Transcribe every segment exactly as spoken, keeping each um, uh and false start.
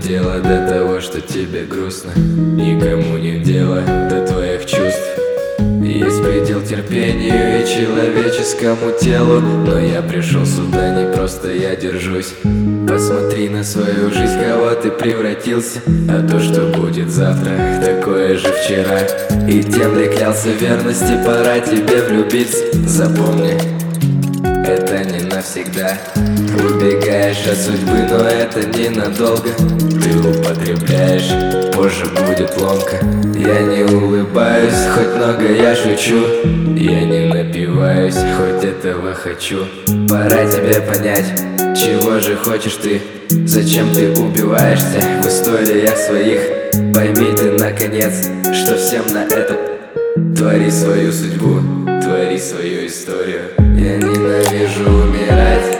дело до того, что тебе грустно. Никому не дело до твоих чувств. Есть предел терпению и человеческому телу, но я пришел сюда не просто я держусь. Посмотри на свою жизнь, кого ты превратился. А то, что будет завтра, такое же вчера. И тем ли клялся верности, пора тебе влюбиться. Запомни, это не навсегда. Убегаешь от судьбы, но это ненадолго. Ты употребляешь, позже будет ломка. Я не улыбаюсь, хоть много я шучу. Я не напиваюсь, хоть этого хочу. Пора тебе понять, чего же хочешь ты. Зачем ты убиваешься в историях своих? Пойми ты наконец, что всем на это. Твори свою судьбу, твори свою историю. Я ненавижу умирать,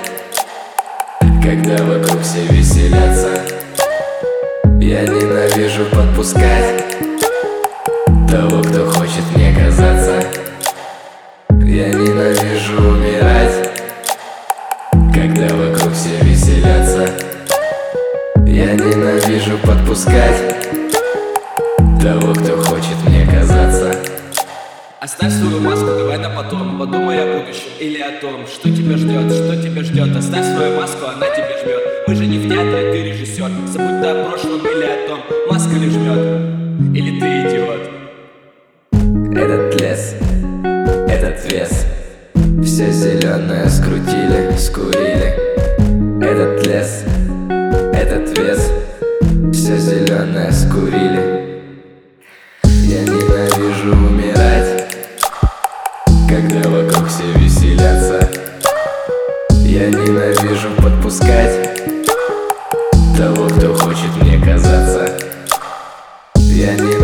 когда вокруг все веселятся. Я ненавижу подпускать того, кто хочет мне казаться. Я ненавижу умирать, когда вокруг все веселятся. Я ненавижу подпускать того, кто хочет мне казаться. Оставь свою маску, давай на потом. Подумай о будущем или о том, что тебя ждет, что тебя ждет. Оставь свою маску, она тебя жмет. Мы же не в театре, ты режиссер. Забудь ты о прошлом или о том, маска ли жмет, или ты идиот. Этот лес, этот вес, все зеленое скрутили, скурили. Этот лес, этот вес, все зеленое скурили. Я ненавижу умирать, когда вокруг все веселятся. Я ненавижу подпускать того, кто хочет мне казаться. Я не